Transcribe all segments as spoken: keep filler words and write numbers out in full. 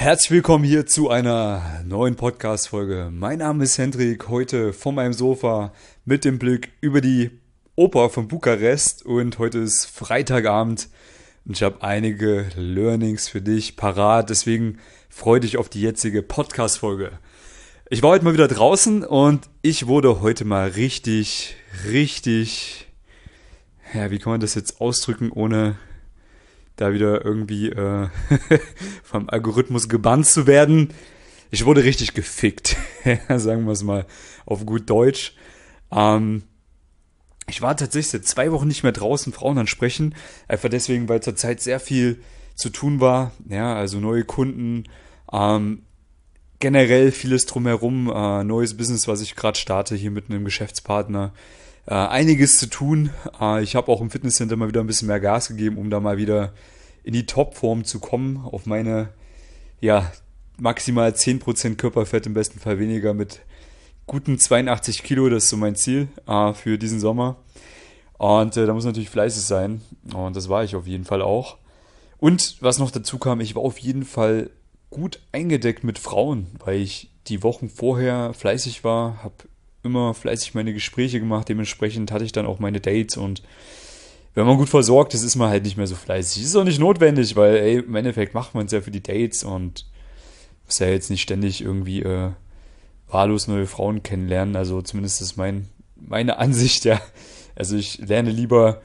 Herzlich willkommen hier zu einer neuen Podcast-Folge. Mein Name ist Hendrik, heute von meinem Sofa mit dem Blick über die Oper von Bukarest und heute ist Freitagabend und ich habe einige Learnings für dich parat, deswegen freue dich auf die jetzige Podcast-Folge. Ich war heute mal wieder draußen und ich wurde heute mal richtig, richtig, ja, wie kann man das jetzt ausdrücken, ohne da wieder irgendwie äh, vom Algorithmus gebannt zu werden. Ich wurde richtig gefickt, sagen wir es mal auf gut Deutsch. Ähm, ich war tatsächlich seit zwei Wochen nicht mehr draußen Frauen ansprechen, einfach deswegen, weil zurzeit sehr viel zu tun war. Ja, also neue Kunden, ähm, generell vieles drumherum, äh, neues Business, was ich gerade starte hier mit einem Geschäftspartner. Äh, einiges zu tun. Äh, ich habe auch im Fitnesscenter mal wieder ein bisschen mehr Gas gegeben, um da mal wieder in die Topform zu kommen, auf meine, ja, maximal zehn Prozent Körperfett, im besten Fall weniger, mit guten zweiundachtzig Kilo, das ist so mein Ziel äh, für diesen Sommer. Und äh, da muss natürlich fleißig sein und das war ich auf jeden Fall auch. Und was noch dazu kam, ich war auf jeden Fall gut eingedeckt mit Frauen, weil ich die Wochen vorher fleißig war, habe immer fleißig meine Gespräche gemacht, dementsprechend hatte ich dann auch meine Dates und wenn man gut versorgt ist, ist man halt nicht mehr so fleißig. Ist auch nicht notwendig, weil ey, im Endeffekt macht man es ja für die Dates und muss ja jetzt nicht ständig irgendwie äh, wahllos neue Frauen kennenlernen, also zumindest ist mein, meine Ansicht, ja. Also ich lerne lieber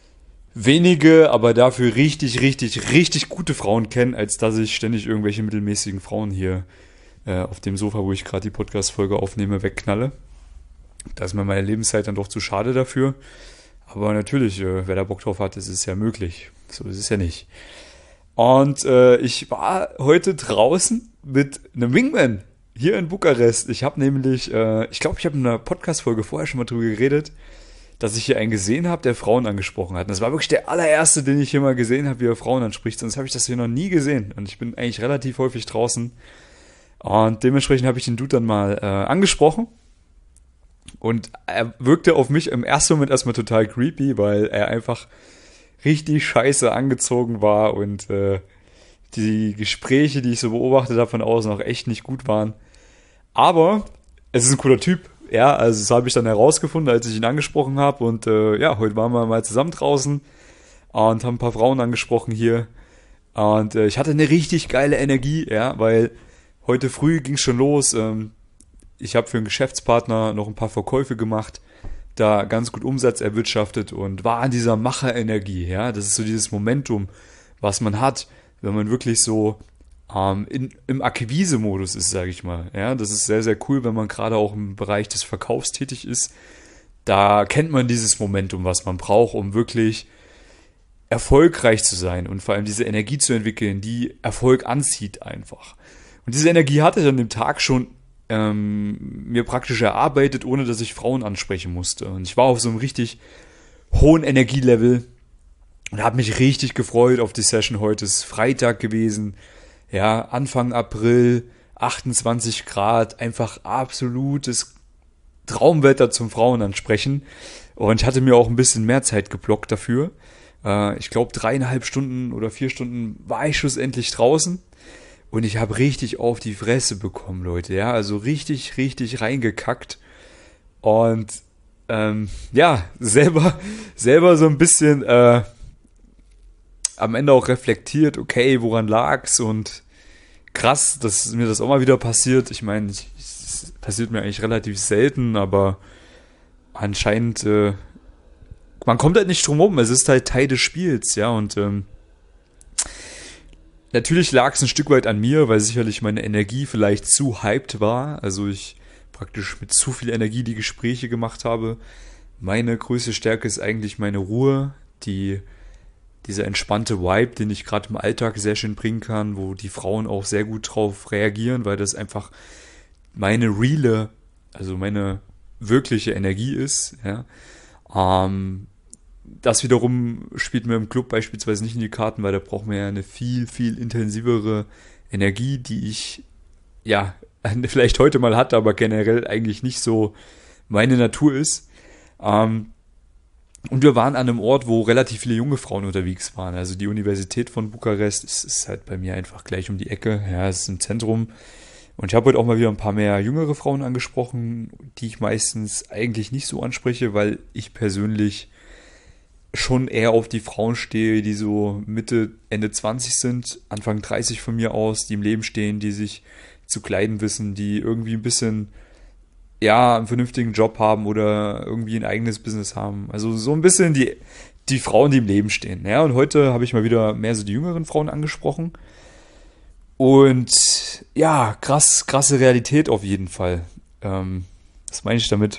wenige, aber dafür richtig, richtig, richtig gute Frauen kennen, als dass ich ständig irgendwelche mittelmäßigen Frauen hier äh, auf dem Sofa, wo ich gerade die Podcast-Folge aufnehme, wegknalle. Da ist mir meine Lebenszeit dann doch zu schade dafür. Aber natürlich, äh, wer da Bock drauf hat, ist es ja möglich. So ist es ja nicht. Und äh, ich war heute draußen mit einem Wingman hier in Bukarest. Ich habe nämlich, äh, ich glaube, ich habe in einer Podcast-Folge vorher schon mal drüber geredet, dass ich hier einen gesehen habe, der Frauen angesprochen hat. Und das war wirklich der allererste, den ich hier mal gesehen habe, wie er Frauen anspricht. Sonst habe ich das hier noch nie gesehen. Und ich bin eigentlich relativ häufig draußen. Und dementsprechend habe ich den Dude dann mal äh, angesprochen. Und er wirkte auf mich im ersten Moment erstmal total creepy, weil er einfach richtig scheiße angezogen war und äh, die Gespräche, die ich so beobachtet habe von außen, auch echt nicht gut waren. Aber es ist ein cooler Typ, ja, also das habe ich dann herausgefunden, als ich ihn angesprochen habe. Und äh, ja, heute waren wir mal zusammen draußen und haben ein paar Frauen angesprochen hier. Und äh, ich hatte eine richtig geile Energie, ja, weil heute früh ging es schon los. Ähm, Ich habe für einen Geschäftspartner noch ein paar Verkäufe gemacht, da ganz gut Umsatz erwirtschaftet und war an dieser Macherenergie. Ja, das ist so dieses Momentum, was man hat, wenn man wirklich so ähm, in, im Akquise-Modus ist, sage ich mal. Ja, das ist sehr, sehr cool, wenn man gerade auch im Bereich des Verkaufs tätig ist. Da kennt man dieses Momentum, was man braucht, um wirklich erfolgreich zu sein und vor allem diese Energie zu entwickeln, die Erfolg anzieht einfach. Und diese Energie hatte ich an dem Tag schon Ähm, mir praktisch erarbeitet, ohne dass ich Frauen ansprechen musste. Und ich war auf so einem richtig hohen Energielevel und habe mich richtig gefreut auf die Session heute. Es ist Freitag gewesen, ja, Anfang April, achtundzwanzig Grad, einfach absolutes Traumwetter zum Frauen ansprechen. Und ich hatte mir auch ein bisschen mehr Zeit geblockt dafür. Äh, ich glaube, dreieinhalb Stunden oder vier Stunden war ich schlussendlich draußen. Und ich habe richtig auf die Fresse bekommen, Leute, ja, also richtig, richtig reingekackt und ähm, ja, selber, selber so ein bisschen äh, am Ende auch reflektiert, okay, woran lag's und krass, dass mir das auch mal wieder passiert. Ich meine, es passiert mir eigentlich relativ selten, aber anscheinend, äh, man kommt halt nicht drum rum, es ist halt Teil des Spiels, ja, und ähm, natürlich lag es ein Stück weit an mir, weil sicherlich meine Energie vielleicht zu hyped war. Also ich praktisch mit zu viel Energie die Gespräche gemacht habe. Meine größte Stärke ist eigentlich meine Ruhe, die, dieser entspannte Vibe, den ich gerade im Alltag sehr schön bringen kann, wo die Frauen auch sehr gut drauf reagieren, weil das einfach meine reale, also meine wirkliche Energie ist. Ja. Ähm, Das wiederum spielt mir im Club beispielsweise nicht in die Karten, weil da braucht man ja eine viel, viel intensivere Energie, die ich ja vielleicht heute mal hatte, aber generell eigentlich nicht so meine Natur ist. Ähm, Und wir waren an einem Ort, wo relativ viele junge Frauen unterwegs waren. Also die Universität von Bukarest ist, ist halt bei mir einfach gleich um die Ecke. Ja, es ist im Zentrum. Und ich habe heute auch mal wieder ein paar mehr jüngere Frauen angesprochen, die ich meistens eigentlich nicht so anspreche, weil ich persönlich schon eher auf die Frauen stehe, die so Mitte, Ende zwanzig sind, Anfang dreißig von mir aus, die im Leben stehen, die sich zu kleiden wissen, die irgendwie ein bisschen, ja, einen vernünftigen Job haben oder irgendwie ein eigenes Business haben. Also so ein bisschen die, die Frauen, die im Leben stehen. Ja, und heute habe ich mal wieder mehr so die jüngeren Frauen angesprochen. Und ja, krass, krasse Realität auf jeden Fall. Ähm, was meine ich damit?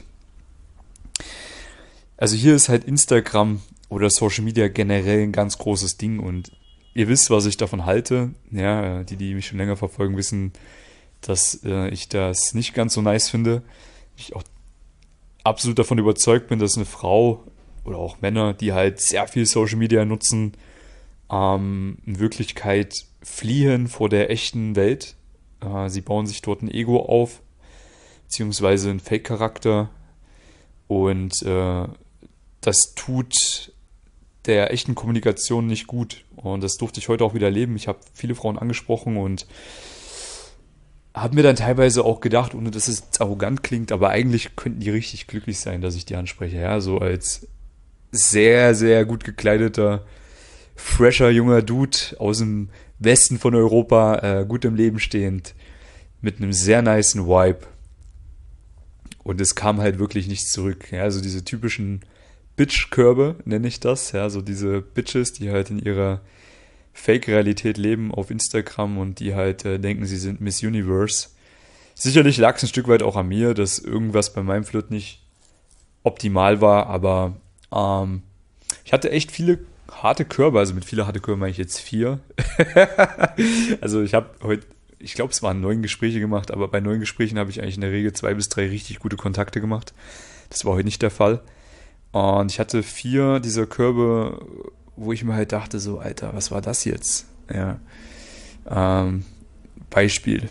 Also hier ist halt Instagram oder Social Media generell ein ganz großes Ding und ihr wisst, was ich davon halte. Ja, die, die mich schon länger verfolgen, wissen, dass äh, ich das nicht ganz so nice finde. Ich auch absolut davon überzeugt bin, dass eine Frau oder auch Männer, die halt sehr viel Social Media nutzen, ähm, in Wirklichkeit fliehen vor der echten Welt. Äh, sie bauen sich dort ein Ego auf, beziehungsweise einen Fake-Charakter und äh, das tut der echten Kommunikation nicht gut. Und das durfte ich heute auch wieder erleben. Ich habe viele Frauen angesprochen und habe mir dann teilweise auch gedacht, ohne dass es jetzt arrogant klingt, aber eigentlich könnten die richtig glücklich sein, dass ich die anspreche. Ja, so als sehr, sehr gut gekleideter, fresher, junger Dude aus dem Westen von Europa, äh, gut im Leben stehend, mit einem sehr nicen Vibe. Und es kam halt wirklich nichts zurück. Ja, also diese typischen Bitch-Körbe, nenne ich das. Ja, so diese Bitches, die halt in ihrer Fake-Realität leben auf Instagram und die halt äh, denken, sie sind Miss Universe. Sicherlich lag es ein Stück weit auch an mir, dass irgendwas bei meinem Flirt nicht optimal war, aber ähm, ich hatte echt viele harte Körbe, also mit viele harte Körbe meine ich jetzt vier. Also ich habe heute, ich glaube es waren neun Gespräche gemacht, aber bei neun Gesprächen habe ich eigentlich in der Regel zwei bis drei richtig gute Kontakte gemacht. Das war heute nicht der Fall. Und ich hatte vier dieser Körbe, wo ich mir halt dachte, so, Alter, was war das jetzt? Ja. Ähm, Beispiel.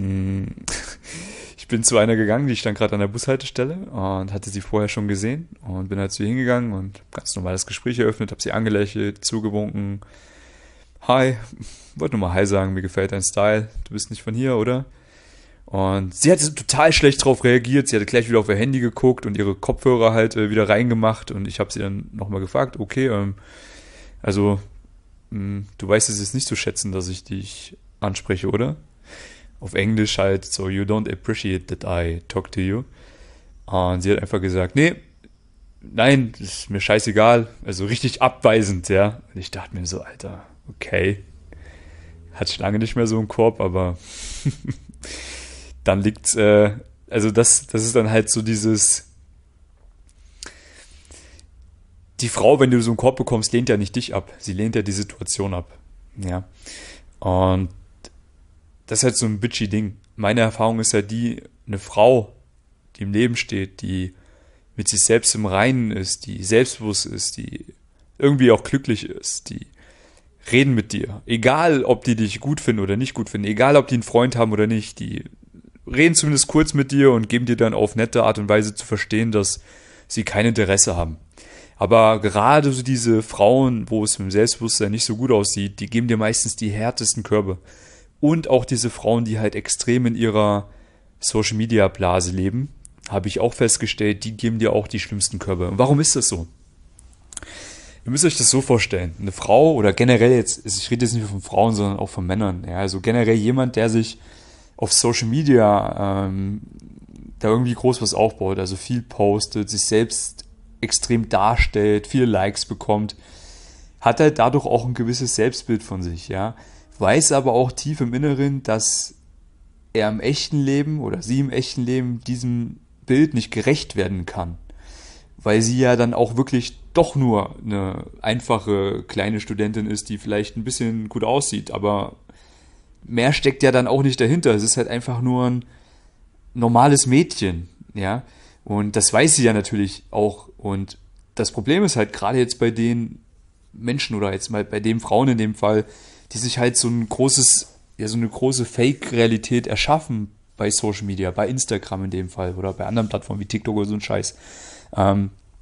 Ich bin zu einer gegangen, die stand gerade an der Bushaltestelle und hatte sie vorher schon gesehen und bin halt zu ihr hingegangen und ganz normal das Gespräch eröffnet, habe sie angelächelt, zugewunken. Hi, wollte nur mal Hi sagen, mir gefällt dein Style, du bist nicht von hier, oder? Und sie hatte total schlecht drauf reagiert, sie hatte gleich wieder auf ihr Handy geguckt und ihre Kopfhörer halt äh, wieder reingemacht und ich habe sie dann nochmal gefragt, okay, ähm, also mh, du weißt es jetzt nicht zu schätzen, dass ich dich anspreche, oder? Auf Englisch halt so, you don't appreciate that I talk to you. Und sie hat einfach gesagt, nee, nein, das ist mir scheißegal, also richtig abweisend, ja. Und ich dachte mir so, Alter, okay, hat schon lange nicht mehr so einen Korb, aber dann liegt's, äh, also das, das ist dann halt so dieses, die Frau, wenn du so einen Korb bekommst, lehnt ja nicht dich ab, sie lehnt ja die Situation ab, ja. Und das ist halt so ein bitchy Ding. Meine Erfahrung ist ja die, eine Frau, die im Leben steht, die mit sich selbst im Reinen ist, die selbstbewusst ist, die irgendwie auch glücklich ist, die reden mit dir. Egal, ob die dich gut finden oder nicht gut finden, egal, ob die einen Freund haben oder nicht, die reden zumindest kurz mit dir und geben dir dann auf nette Art und Weise zu verstehen, dass sie kein Interesse haben. Aber gerade so diese Frauen, wo es mit dem Selbstbewusstsein nicht so gut aussieht, die geben dir meistens die härtesten Körbe. Und auch diese Frauen, die halt extrem in ihrer Social-Media-Blase leben, habe ich auch festgestellt, die geben dir auch die schlimmsten Körbe. Und warum ist das so? Ihr müsst euch das so vorstellen. Eine Frau oder generell jetzt, ich rede jetzt nicht nur von Frauen, sondern auch von Männern. Ja, also generell jemand, der sich auf Social Media ähm, da irgendwie groß was aufbaut, also viel postet, sich selbst extrem darstellt, viele Likes bekommt, hat halt dadurch auch ein gewisses Selbstbild von sich, ja. Weiß aber auch tief im Inneren, dass er im echten Leben oder sie im echten Leben diesem Bild nicht gerecht werden kann. Weil sie ja dann auch wirklich doch nur eine einfache kleine Studentin ist, die vielleicht ein bisschen gut aussieht, aber mehr steckt ja dann auch nicht dahinter. Es ist halt einfach nur ein normales Mädchen, ja. Und das weiß sie ja natürlich auch. Und das Problem ist halt gerade jetzt bei den Menschen oder jetzt mal bei den Frauen in dem Fall, die sich halt so ein großes, ja, so eine große Fake-Realität erschaffen bei Social Media, bei Instagram in dem Fall oder bei anderen Plattformen wie TikTok oder so ein Scheiß. Ähm,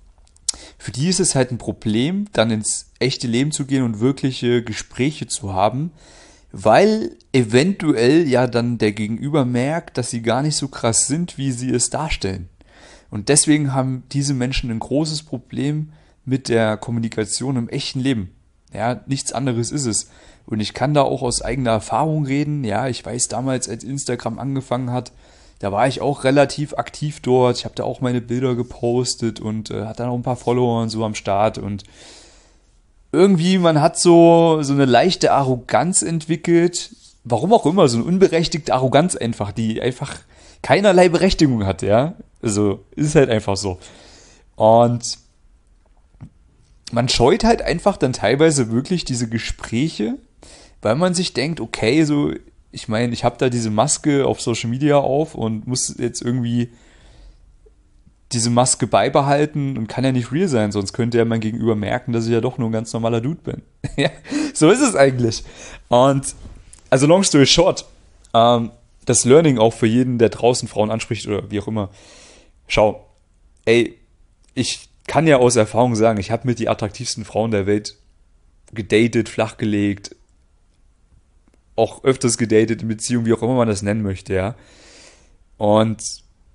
für die ist es halt ein Problem, dann ins echte Leben zu gehen und wirkliche Gespräche zu haben, weil eventuell ja dann der Gegenüber merkt, dass sie gar nicht so krass sind, wie sie es darstellen. Und deswegen haben diese Menschen ein großes Problem mit der Kommunikation im echten Leben. Ja, nichts anderes ist es. Und ich kann da auch aus eigener Erfahrung reden. Ja, ich weiß damals, als Instagram angefangen hat, da war ich auch relativ aktiv dort. Ich habe da auch meine Bilder gepostet und äh, hatte dann auch ein paar Follower und so am Start. Und irgendwie, man hat so, so eine leichte Arroganz entwickelt. Warum auch immer, so eine unberechtigte Arroganz einfach, die einfach keinerlei Berechtigung hat, ja. Also, ist halt einfach so. Und man scheut halt einfach dann teilweise wirklich diese Gespräche, weil man sich denkt, okay, so, ich meine, ich habe da diese Maske auf Social Media auf und muss jetzt irgendwie diese Maske beibehalten und kann ja nicht real sein, sonst könnte ja mein Gegenüber merken, dass ich ja doch nur ein ganz normaler Dude bin. Ja, so ist es eigentlich. Und, also long story short, ähm, das Learning auch für jeden, der draußen Frauen anspricht oder wie auch immer. Schau, ey, ich kann ja aus Erfahrung sagen, ich habe mit die attraktivsten Frauen der Welt gedatet, flachgelegt, auch öfters gedatet in Beziehungen, wie auch immer man das nennen möchte, ja. Und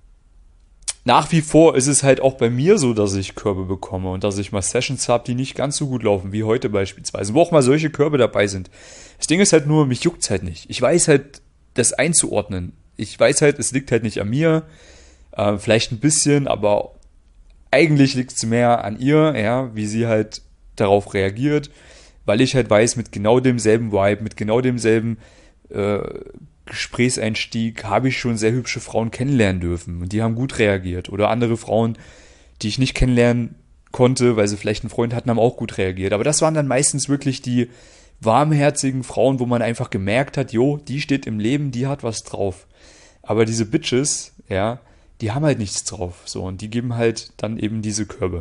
nach wie vor ist es halt auch bei mir so, dass ich Körbe bekomme und dass ich mal Sessions habe, die nicht ganz so gut laufen, wie heute beispielsweise, wo auch mal solche Körbe dabei sind. Das Ding ist halt nur, mich juckt's halt nicht. Ich weiß halt, das einzuordnen. Ich weiß halt, es liegt halt nicht an mir, äh, vielleicht ein bisschen, aber eigentlich liegt es mehr an ihr, ja, wie sie halt darauf reagiert, weil ich halt weiß, mit genau demselben Vibe, mit genau demselben äh, Gesprächseinstieg habe ich schon sehr hübsche Frauen kennenlernen dürfen und die haben gut reagiert. Oder andere Frauen, die ich nicht kennenlernen konnte, weil sie vielleicht einen Freund hatten, haben auch gut reagiert. Aber das waren dann meistens wirklich die warmherzigen Frauen, wo man einfach gemerkt hat, jo, die steht im Leben, die hat was drauf. Aber diese Bitches, ja, die haben halt nichts drauf. So, und die geben halt dann eben diese Körbe.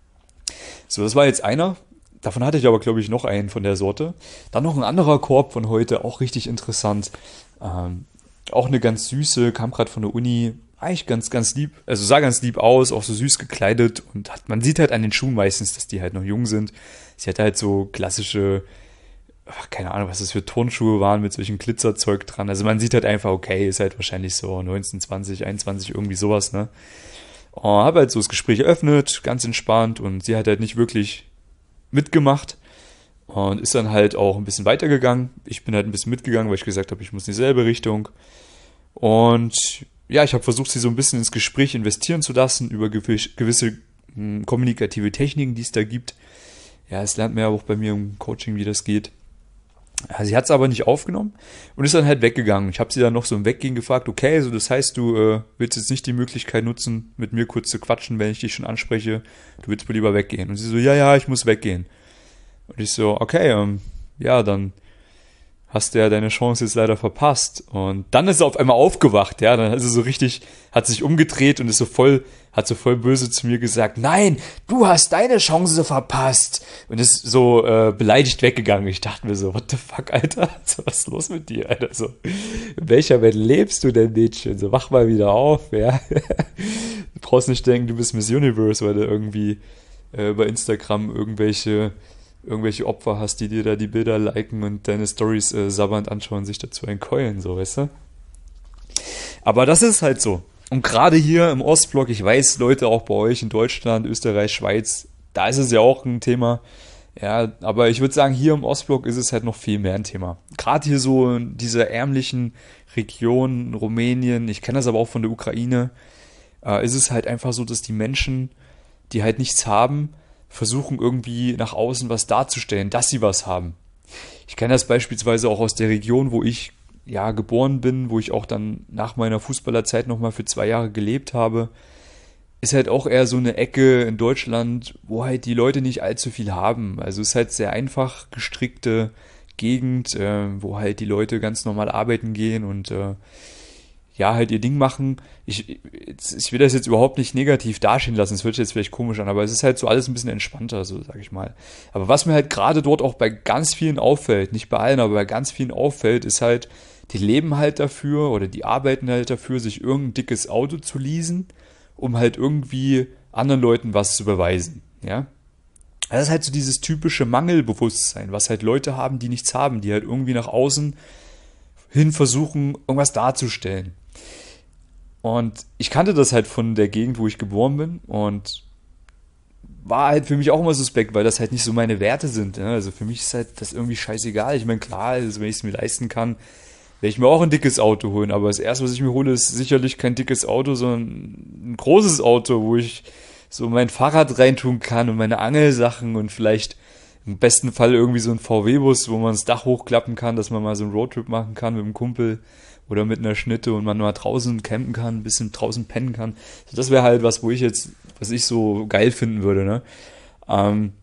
So, das war jetzt einer. Davon hatte ich aber, glaube ich, noch einen von der Sorte. Dann noch ein anderer Korb von heute, auch richtig interessant. Ähm, auch eine ganz süße, kam gerade von der Uni, eigentlich ganz, ganz lieb, also sah ganz lieb aus, auch so süß gekleidet und hat, man sieht halt an den Schuhen meistens, dass die halt noch jung sind. Sie hatte halt so klassische, ach, keine Ahnung, was das für Turnschuhe waren mit solchen Glitzerzeug dran. Also man sieht halt einfach, okay, ist halt wahrscheinlich so neunzehn, zwanzig, einundzwanzig, irgendwie sowas, ne. Und habe halt so das Gespräch eröffnet, ganz entspannt und sie hat halt nicht wirklich mitgemacht und ist dann halt auch ein bisschen weitergegangen. Ich bin halt ein bisschen mitgegangen, weil ich gesagt habe, ich muss in dieselbe Richtung. Und ja, ich habe versucht, sie so ein bisschen ins Gespräch investieren zu lassen über gewisse mh, kommunikative Techniken, die es da gibt. Ja, es lernt man ja auch bei mir im Coaching, wie das geht. Ja, sie hat es aber nicht aufgenommen und ist dann halt weggegangen. Ich habe sie dann noch so im Weggehen gefragt, okay, so das heißt, du äh, willst jetzt nicht die Möglichkeit nutzen, mit mir kurz zu quatschen, wenn ich dich schon anspreche, du willst wohl lieber weggehen. Und sie so, ja, ja, ich muss weggehen. Und ich so, okay, ähm, ja, dann hast du ja deine Chance jetzt leider verpasst. Und dann ist er auf einmal aufgewacht, ja, dann ist er so richtig, hat sich umgedreht und ist so voll, hat so voll böse zu mir gesagt, nein, du hast deine Chance verpasst. Und ist so äh, beleidigt weggegangen. Ich dachte mir so, what the fuck, Alter? So, was ist los mit dir, Alter? So, in welcher Welt lebst du denn, Mädchen? So, wach mal wieder auf, ja. Du brauchst nicht denken, du bist Miss Universe, weil du irgendwie äh, bei Instagram irgendwelche irgendwelche Opfer hast, die dir da die Bilder liken und deine Storys äh, sabbernd anschauen, sich dazu einkeulen, so, weißt du? Aber das ist halt so. Und gerade hier im Ostblock, ich weiß, Leute, auch bei euch in Deutschland, Österreich, Schweiz, da ist es ja auch ein Thema. Ja, aber ich würde sagen, hier im Ostblock ist es halt noch viel mehr ein Thema. Gerade hier so in dieser ärmlichen Region, Rumänien, ich kenne das aber auch von der Ukraine, äh, ist es halt einfach so, dass die Menschen, die halt nichts haben, versuchen irgendwie nach außen was darzustellen, dass sie was haben. Ich kenne das beispielsweise auch aus der Region, wo ich ja geboren bin, wo ich auch dann nach meiner Fußballerzeit nochmal für zwei Jahre gelebt habe. Ist halt auch eher so eine Ecke in Deutschland, wo halt die Leute nicht allzu viel haben. Also es ist halt sehr einfach gestrickte Gegend, äh, wo halt die Leute ganz normal arbeiten gehen und äh, ja, halt ihr Ding machen. Ich, ich will das jetzt überhaupt nicht negativ dastehen lassen, es hört sich jetzt vielleicht komisch an, aber es ist halt so alles ein bisschen entspannter, so sag ich mal. Aber was mir halt gerade dort auch bei ganz vielen auffällt, nicht bei allen, aber bei ganz vielen auffällt, ist halt, die leben halt dafür oder die arbeiten halt dafür, sich irgendein dickes Auto zu leasen, um halt irgendwie anderen Leuten was zu beweisen. ja. Das ist halt so dieses typische Mangelbewusstsein, was halt Leute haben, die nichts haben, die halt irgendwie nach außen hin versuchen, irgendwas darzustellen. Und ich kannte das halt von der Gegend, wo ich geboren bin, und war halt für mich auch immer suspekt, weil das halt nicht so meine Werte sind. Ja? Also für mich ist halt das irgendwie scheißegal. Ich meine, klar, also wenn ich es mir leisten kann, werde ich mir auch ein dickes Auto holen. Aber das erste, was ich mir hole, ist sicherlich kein dickes Auto, sondern ein großes Auto, wo ich so mein Fahrrad reintun kann und meine Angelsachen und vielleicht im besten Fall irgendwie so ein V W-Bus, wo man das Dach hochklappen kann, dass man mal so einen Roadtrip machen kann mit einem Kumpel oder mit einer Schnitte und man mal draußen campen kann, ein bisschen draußen pennen kann. Also das wäre halt was, wo ich jetzt, was ich so geil finden würde, ne? Ähm,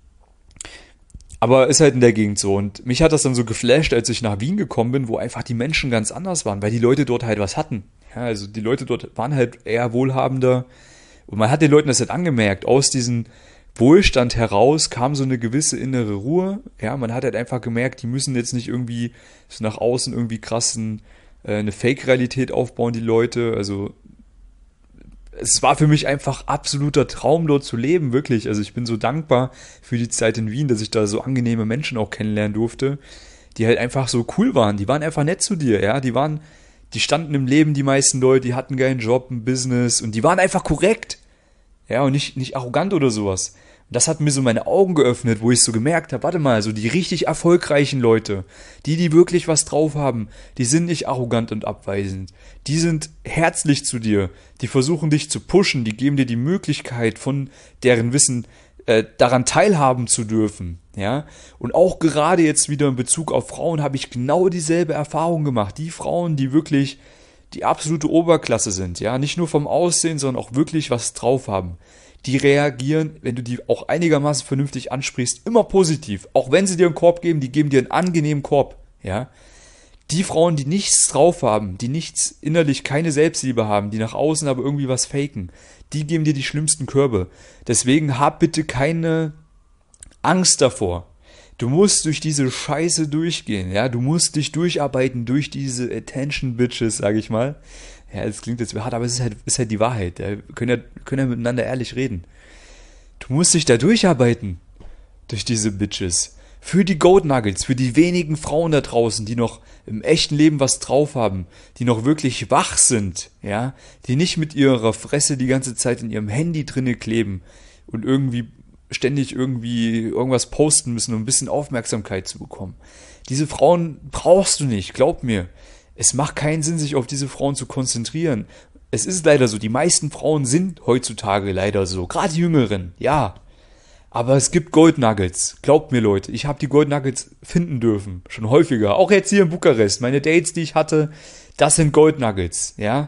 aber ist halt in der Gegend so. Und mich hat das dann so geflasht, als ich nach Wien gekommen bin, wo einfach die Menschen ganz anders waren, weil die Leute dort halt was hatten. Ja, also die Leute dort waren halt eher wohlhabender. Und man hat den Leuten das halt angemerkt. Aus diesem Wohlstand heraus kam so eine gewisse innere Ruhe. Ja, man hat halt einfach gemerkt, die müssen jetzt nicht irgendwie so nach außen irgendwie krassen äh, eine Fake-Realität aufbauen, die Leute. Also es war für mich einfach absoluter Traum, dort zu leben, wirklich. Also ich bin so dankbar für die Zeit in Wien, dass ich da so angenehme Menschen auch kennenlernen durfte, die halt einfach so cool waren. Die waren einfach nett zu dir, ja. Die waren, die standen im Leben, die meisten Leute, die hatten keinen Job, ein Business und die waren einfach korrekt. Ja, und nicht, nicht arrogant oder sowas. Und das hat mir so meine Augen geöffnet, wo ich so gemerkt habe, warte mal, so die richtig erfolgreichen Leute, die, die wirklich was drauf haben, die sind nicht arrogant und abweisend. Die sind herzlich zu dir, die versuchen dich zu pushen, die geben dir die Möglichkeit, von deren Wissen äh, daran teilhaben zu dürfen. Ja, und auch gerade jetzt wieder in Bezug auf Frauen habe ich genau dieselbe Erfahrung gemacht. Die Frauen, die wirklich die absolute Oberklasse sind, ja, nicht nur vom Aussehen, sondern auch wirklich was drauf haben. Die reagieren, wenn du die auch einigermaßen vernünftig ansprichst, immer positiv. Auch wenn sie dir einen Korb geben, die geben dir einen angenehmen Korb, ja. Die Frauen, die nichts drauf haben, die nichts innerlich, keine Selbstliebe haben, die nach außen aber irgendwie was faken, die geben dir die schlimmsten Körbe. Deswegen hab bitte keine Angst davor. Du musst durch diese Scheiße durchgehen, ja, du musst dich durcharbeiten durch diese Attention-Bitches, sag ich mal. Ja, das klingt jetzt hart, aber es ist halt, ist halt die Wahrheit. Ja. Wir können ja, können ja miteinander ehrlich reden. Du musst dich da durcharbeiten, durch diese Bitches. Für die Gold Nuggets, für die wenigen Frauen da draußen, die noch im echten Leben was drauf haben, die noch wirklich wach sind, ja, die nicht mit ihrer Fresse die ganze Zeit in ihrem Handy drinne kleben und irgendwie ständig irgendwie irgendwas posten müssen, um ein bisschen Aufmerksamkeit zu bekommen. Diese Frauen brauchst du nicht, glaub mir. Es macht keinen Sinn, sich auf diese Frauen zu konzentrieren. Es ist leider so, die meisten Frauen sind heutzutage leider so, gerade die Jüngeren, ja. Aber es gibt Gold Nuggets, glaubt mir Leute, ich habe die Gold Nuggets finden dürfen, schon häufiger, auch jetzt hier in Bukarest. Meine Dates, die ich hatte, das sind Gold Nuggets, ja.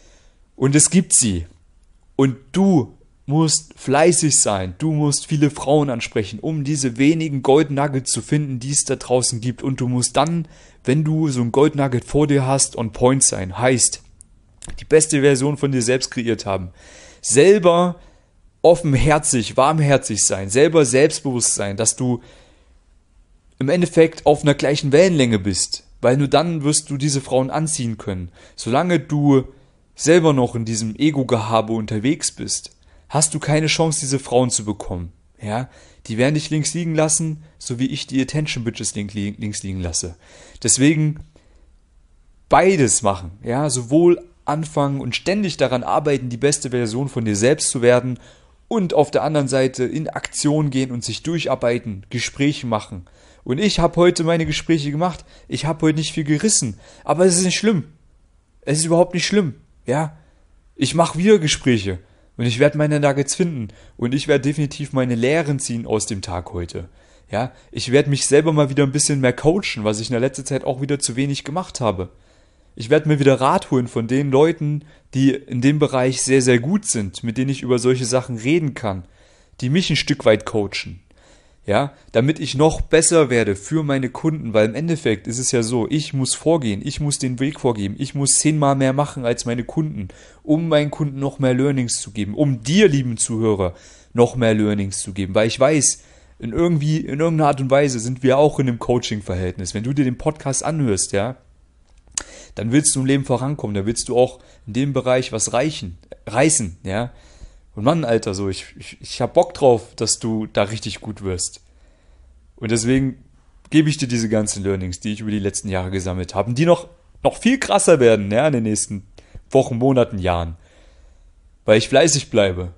Und es gibt sie. Und du musst fleißig sein, du musst viele Frauen ansprechen, um diese wenigen Gold Nuggets zu finden, die es da draußen gibt. Und du musst dann, wenn du so ein Gold Nugget vor dir hast, on point sein. Heißt, die beste Version von dir selbst kreiert haben. Selber offenherzig, warmherzig sein, selber selbstbewusst sein, dass du im Endeffekt auf einer gleichen Wellenlänge bist. Weil nur dann wirst du diese Frauen anziehen können. Solange du selber noch in diesem Ego-Gehabe unterwegs bist, hast du keine Chance, diese Frauen zu bekommen. Ja, die werden dich links liegen lassen, so wie ich die Attention Bitches links liegen lasse. Deswegen beides machen. Ja, sowohl anfangen und ständig daran arbeiten, die beste Version von dir selbst zu werden und auf der anderen Seite in Aktion gehen und sich durcharbeiten, Gespräche machen. Und ich habe heute meine Gespräche gemacht. Ich habe heute nicht viel gerissen, aber es ist nicht schlimm. Es ist überhaupt nicht schlimm. Ja, ich mache wieder Gespräche. Und ich werde meine Nuggets finden. Und ich werde definitiv meine Lehren ziehen aus dem Tag heute. Ja, ich werde mich selber mal wieder ein bisschen mehr coachen, was ich in der letzten Zeit auch wieder zu wenig gemacht habe. Ich werde mir wieder Rat holen von den Leuten, die in dem Bereich sehr, sehr gut sind, mit denen ich über solche Sachen reden kann, die mich ein Stück weit coachen. Ja, damit ich noch besser werde für meine Kunden, weil im Endeffekt ist es ja so, ich muss vorgehen, ich muss den Weg vorgeben, ich muss zehnmal mehr machen als meine Kunden, um meinen Kunden noch mehr Learnings zu geben, um dir, lieben Zuhörer, noch mehr Learnings zu geben, weil ich weiß, in irgendwie, in irgendeiner Art und Weise sind wir auch in einem Coaching-Verhältnis. Wenn du dir den Podcast anhörst, ja, dann willst du im Leben vorankommen, dann willst du auch in dem Bereich was reichen, reißen, ja. Und Mann, Alter, so, ich, ich, ich hab Bock drauf, dass du da richtig gut wirst. Und deswegen gebe ich dir diese ganzen Learnings, die ich über die letzten Jahre gesammelt habe, die noch, noch viel krasser werden, ja, in den nächsten Wochen, Monaten, Jahren. Weil ich fleißig bleibe.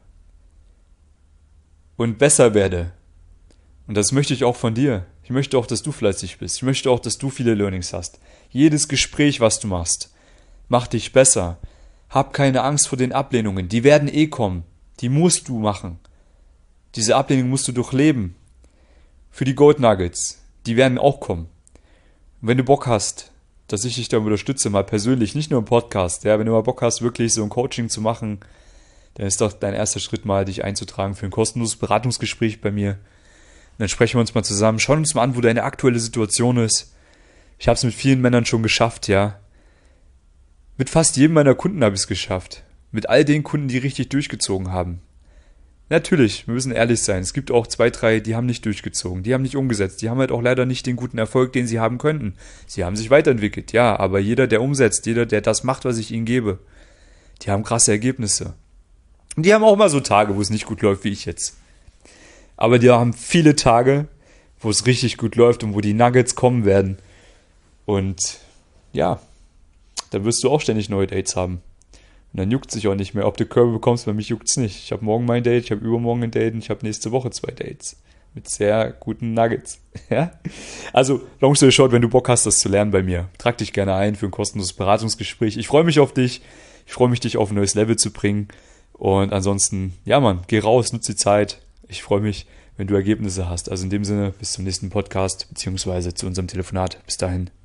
Und besser werde. Und das möchte ich auch von dir. Ich möchte auch, dass du fleißig bist. Ich möchte auch, dass du viele Learnings hast. Jedes Gespräch, was du machst, macht dich besser. Hab keine Angst vor den Ablehnungen. Die werden eh kommen. Die musst du machen. Diese Ablehnung musst du durchleben. Für die Gold Nuggets. Die werden auch kommen. Und wenn du Bock hast, dass ich dich da unterstütze, mal persönlich, nicht nur im Podcast, ja, wenn du mal Bock hast, wirklich so ein Coaching zu machen, dann ist doch dein erster Schritt mal, dich einzutragen für ein kostenloses Beratungsgespräch bei mir. Und dann sprechen wir uns mal zusammen, schauen uns mal an, wo deine aktuelle Situation ist. Ich habe es mit vielen Männern schon geschafft, ja. Mit fast jedem meiner Kunden habe ich es geschafft. Mit all den Kunden, die richtig durchgezogen haben. Natürlich, wir müssen ehrlich sein, es gibt auch zwei, drei, die haben nicht durchgezogen, die haben nicht umgesetzt, die haben halt auch leider nicht den guten Erfolg, den sie haben könnten. Sie haben sich weiterentwickelt, ja, aber jeder, der umsetzt, jeder, der das macht, was ich ihnen gebe, die haben krasse Ergebnisse. Und die haben auch mal so Tage, wo es nicht gut läuft, wie ich jetzt. Aber die haben viele Tage, wo es richtig gut läuft und wo die Nuggets kommen werden. Und ja, dann wirst du auch ständig neue Dates haben. Und dann juckt es sich auch nicht mehr, ob du Körbe bekommst, bei mich juckt es nicht. Ich habe morgen mein Date, ich habe übermorgen ein Date und ich habe nächste Woche zwei Dates. Mit sehr guten Nuggets. Ja? Also, long story short, wenn du Bock hast, das zu lernen bei mir, trag dich gerne ein für ein kostenloses Beratungsgespräch. Ich freue mich auf dich. Ich freue mich, dich auf ein neues Level zu bringen. Und ansonsten, ja Mann, geh raus, nutze die Zeit. Ich freue mich, wenn du Ergebnisse hast. Also in dem Sinne, bis zum nächsten Podcast, beziehungsweise zu unserem Telefonat. Bis dahin.